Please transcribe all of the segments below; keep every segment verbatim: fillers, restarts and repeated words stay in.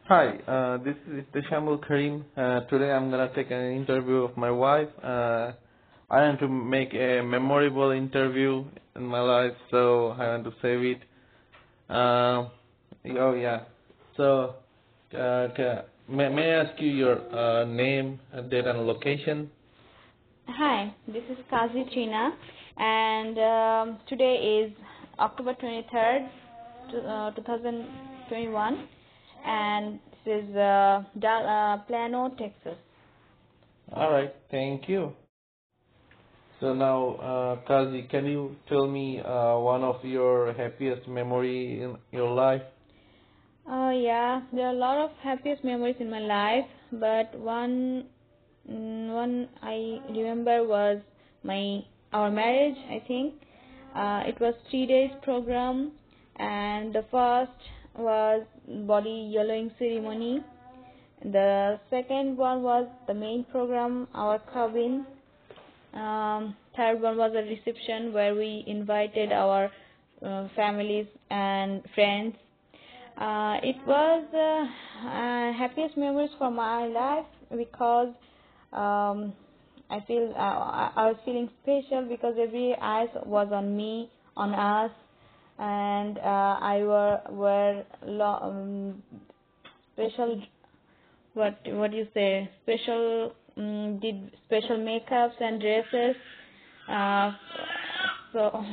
Hi, uh, this is Tishamul Karim. Uh, today I'm gonna take an interview of my wife. Uh, I want to make a memorable interview in my life, so I want to save it. Uh, oh yeah. So, uh, ca- may, may I ask you your uh, name, uh, date, and location? Hi, this is Kazi Trina, and um, today is October twenty-third, to, uh, twenty twenty-one, and this is uh, Dal- uh, Plano, Texas. All right, thank you. So now, uh, Kazi, can you tell me uh, one of your happiest memory in your life? Uh, yeah, there are a lot of happiest memories in my life, but one mm, one I remember was my our marriage. I think uh, it was three days program, and the first was body yellowing ceremony. The second one was the main program, our cabin. Um, third one was a reception where we invited our uh, families and friends. Uh, it was uh, uh, happiest memories for my life because um, I feel uh, I I was feeling special because every eyes was on me, on us, and uh, I were were lo- um, special. What what do you say? Special um, did special makeups and dresses. Uh, so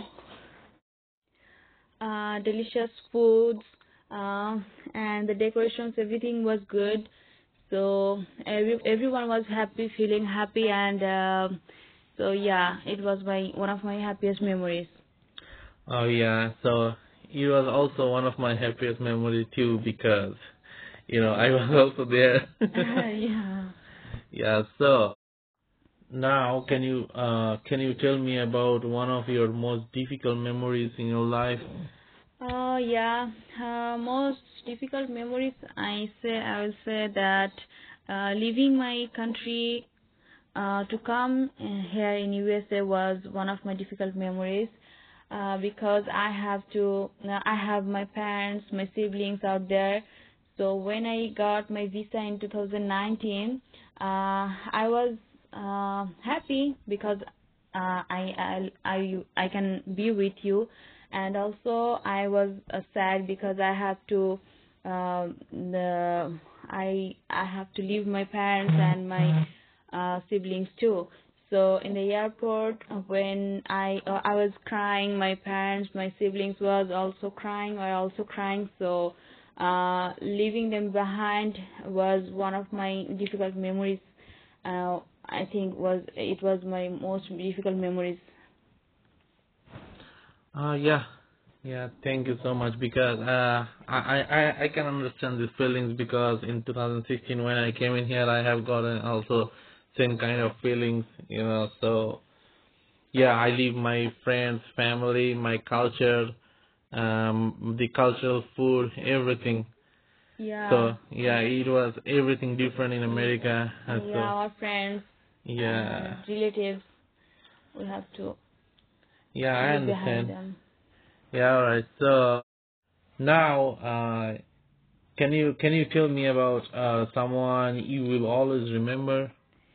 uh, delicious foods, uh, and the decorations, everything was good. So every, everyone was happy, feeling happy, and uh, so yeah, it was my one of my happiest memories. Oh yeah, so it was also one of my happiest memories too because you know I was also there. Yeah. Yeah, so now can you uh can you tell me about one of your most difficult memories in your life? Uh, yeah. Uh, most difficult memories, I say, I will say that uh, leaving my country uh, to come uh, here in U S A was one of my difficult memories uh, because I have to, uh, I have my parents, my siblings out there. So when I got my visa in two thousand nineteen, uh, I was uh, happy because uh, I, I I I can be with you, and also I was uh, sad because I have to uh, the I I have to leave my parents and my uh, siblings too. So in the airport, uh, when I uh, I was crying, my parents, my siblings was also crying, were also crying. So uh, leaving them behind was one of my difficult memories. Uh, I think was it was my most difficult memories. Uh yeah. Yeah, thank you so much because uh I I I I can understand these feelings because in two thousand sixteen when I came in here I have gotten also same kind of feelings, you know, so yeah, I leave my friends, family, my culture, um, the cultural food, everything. Yeah, So yeah, it was everything different in y- America. And yeah, so our friends yeah, and relatives, we have to yeah, I leave behind understand. them. Yeah, all right. So now, uh, can you can you tell me about uh someone you will always remember?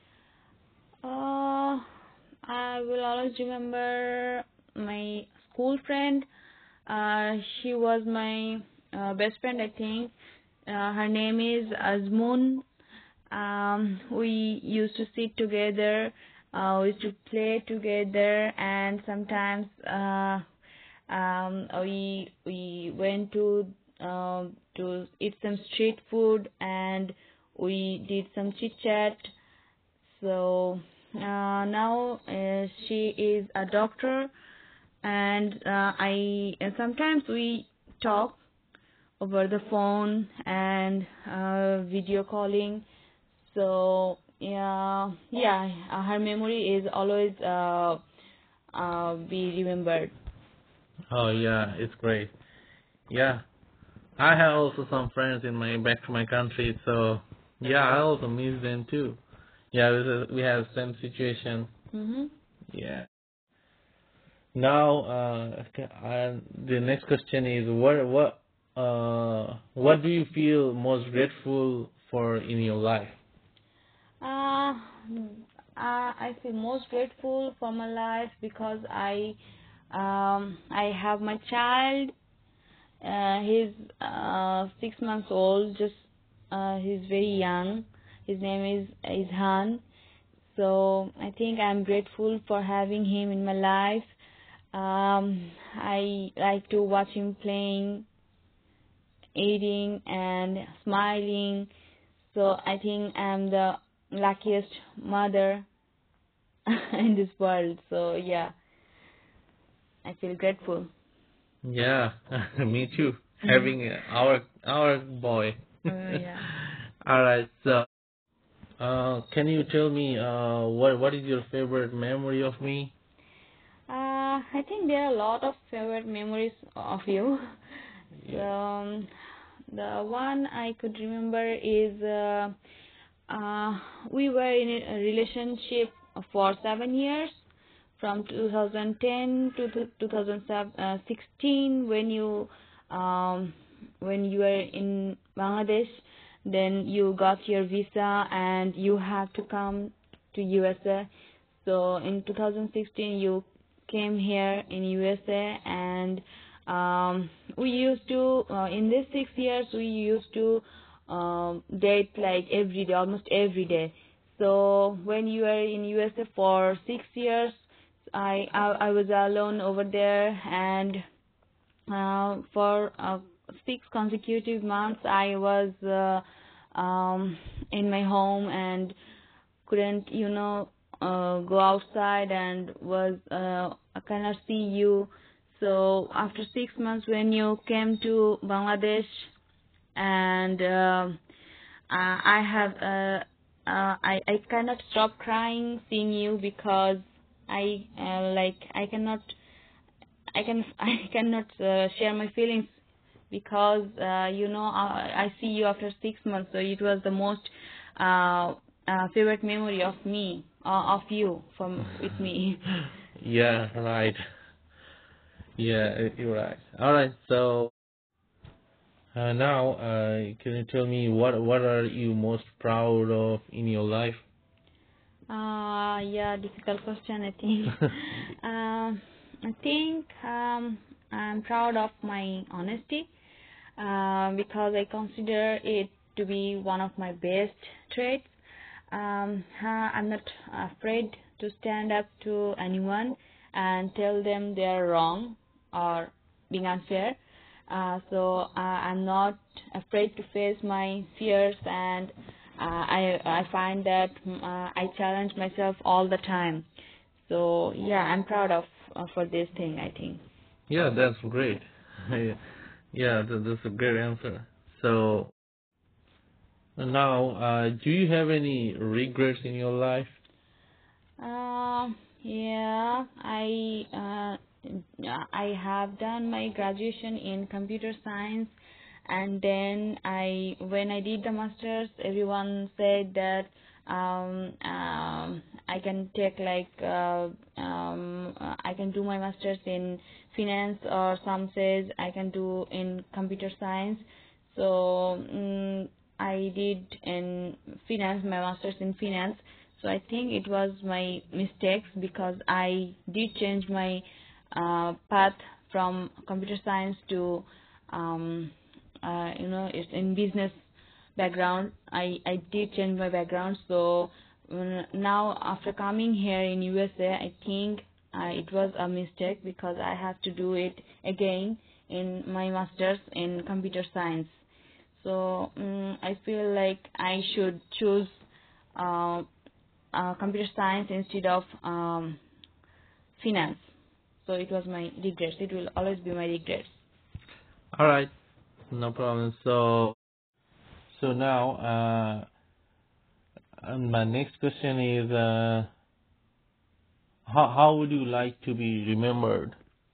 Uh, I will always remember my school friend. Uh, she was my uh, best friend, I think. Uh, her name is Azmoon. Um, we used to sit together. Uh, we used to play together, and sometimes uh, um, we we went to um, to eat some street food, and we did some chit chat. So uh, now uh, she is a doctor, and uh, I and sometimes we talk over the phone and uh, video calling. So yeah, yeah, uh, her memory is always uh, uh, be remembered. Oh yeah, it's great. Yeah, I have also some friends in my back to my country, so yeah, I also miss them too. Yeah, we have we have same situation. Mhm. Yeah. Now, uh, okay, and the next question is what what uh what do you feel most grateful for in your life? Uh, mm, uh, I feel most grateful for my life because I um I have my child. Uh, he's uh six months old. Just uh, he's very young. His name is Izhan. So I think I'm grateful for having him in my life. Um, I like to watch him playing, eating, and smiling. So I think I'm the luckiest mother in this world. So yeah, I feel grateful. Yeah, me too. Having uh, our our boy. Oh yeah. All right. So, uh, can you tell me uh, what what is your favorite memory of me? Uh, I think there are a lot of favorite memories of you. So Yeah. um, the one I could remember is uh, uh, we were in a relationship for seven years, from two thousand ten to th- two thousand sixteen, when you um, when you were in Bangladesh. Then you got your visa and you have to come to U S A. So in two thousand sixteen you came here in U S A, and um, we used to uh, in these six years we used to um, date like every day, almost every day. So when you were in U S A for six years, I I, I was alone over there, and uh, for uh, six consecutive months I was uh, um, in my home and couldn't, you know, uh, go outside, and was uh, I cannot see you. So after six months, when you came to Bangladesh, and uh, uh, I have uh, uh, I I cannot stop crying seeing you, because I uh, like I cannot I can I cannot uh, share my feelings, because uh, you know I, I see you after six months, so it was the most uh, uh, favorite memory of me, uh, of you from with me. Yeah, right. Yeah, you're right. All right. So uh, now, uh, can you tell me what what are you most proud of in your life? Uh, yeah, difficult question, I think. um, I think um, I'm proud of my honesty, uh, because I consider it to be one of my best traits. Um, uh, I'm not afraid to stand up to anyone and tell them they are wrong or being unfair. Uh, so uh, I'm not afraid to face my fears, and uh, I I find that mm, uh, I challenge myself all the time. So yeah, I'm proud of uh, for this thing, I think. Yeah, that's great. Yeah, that, that's a great answer. So now, uh, do you have any regrets in your life? Uh, yeah, I uh, I have done my graduation in computer science, and then I when I did the masters, everyone said that um, um, I can take like uh, um, uh, I can do my masters in finance, or some says I can do in computer science. So mm I did in finance, my masters in finance. So I think it was my mistakes, because I did change my uh, path from computer science to um, uh, you know it's in business background. I I did change my background. So mm, now after coming here in U S A, I think uh, it was a mistake, because I have to do it again in my masters in computer science. So um, I feel like I should choose uh, uh, computer science instead of um, finance. So it was my regrets. It will always be my regrets. All right, no problem. So, so now, uh, and my next question is, uh, how how would you like to be remembered?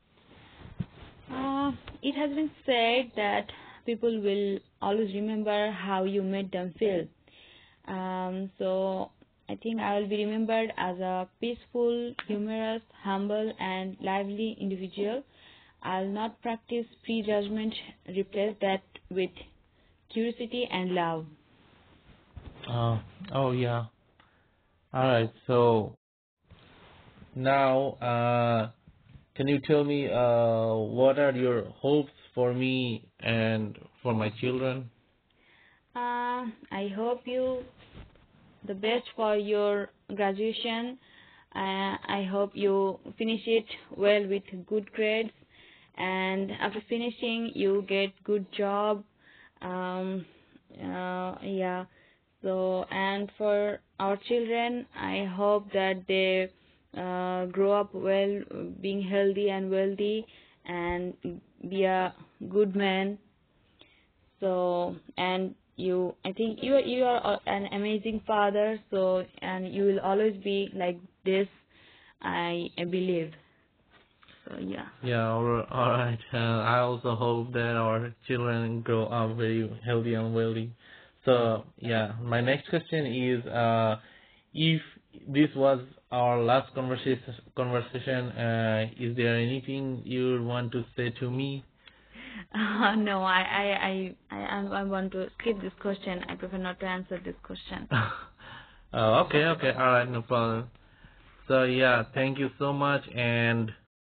Uh, it has been said that people will always remember how you made them feel. Um, so I think I will be remembered as a peaceful, humorous, humble, and lively individual. I'll not practice prejudgment, replace that with curiosity and love. Uh, oh yeah. All right. So now, uh, can you tell me uh, what are your hopes for me and for my children? Uh, I hope you the best for your graduation. Uh, I hope you finish it well with good grades, and after finishing, you get good job. Um, uh, yeah. So, and for our children, I hope that they uh, grow up well, being healthy and wealthy, and be a good man. So, and you, I think you are you are an amazing father. So, and you will always be like this. I, I believe. So yeah. Yeah, all all right. Uh, I also hope that our children grow up very healthy and wealthy. So yeah, my next question is, uh, if this was our last conversation, conversation, uh, is there anything you would want to say to me? Uh, no, I, I, I, I, I want to skip this question. I prefer not to answer this question. uh, okay, okay, all right, no problem. So yeah, thank you so much, and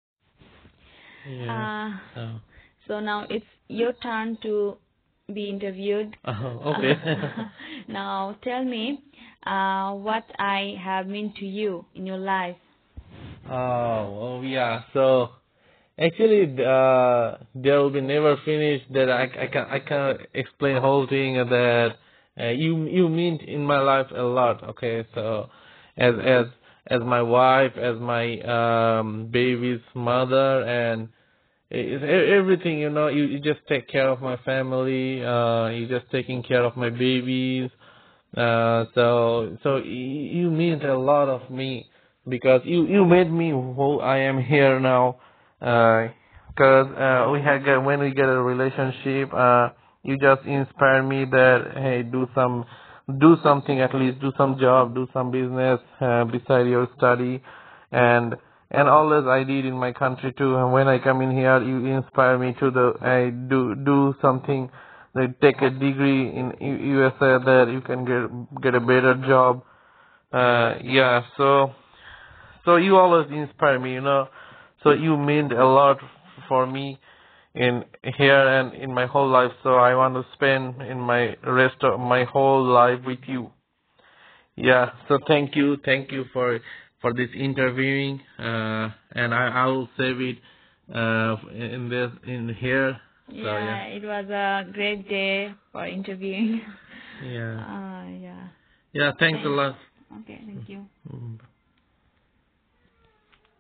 yeah. Uh, So, so now it's your turn to be interviewed. oh, okay. Now tell me uh, what I have meant to you in your life. Oh, oh yeah. So actually, uh, there will be never finish that I, I can I can explain the whole thing that uh, you you mean in my life a lot. Okay, so as as as my wife, as my um baby's mother, and it's e- everything, you know. You, you just take care of my family. Uh, you just taking care of my babies. Uh, so so y- you mean a lot of me because you you made me who I am here now. Uh, cause uh, we had get, when we get a relationship, uh, you just inspire me that hey, do some do something, at least do some job, do some business uh, beside your study, and and always I did in my country too. And when I come in here, you inspire me to the I do do something. They take a degree in U- USA that you can get get a better job. Uh, yeah, so so you always inspire me, you know. So you mean a lot for me in here and in my whole life. So I want to spend in my rest of my whole life with you. Yeah. So thank you, thank you for for this interviewing. Uh, and I I will save it uh in this in here. So yeah. Yeah, it was a great day for interviewing. Yeah. Uh, yeah. Yeah. Thanks a lot. Okay.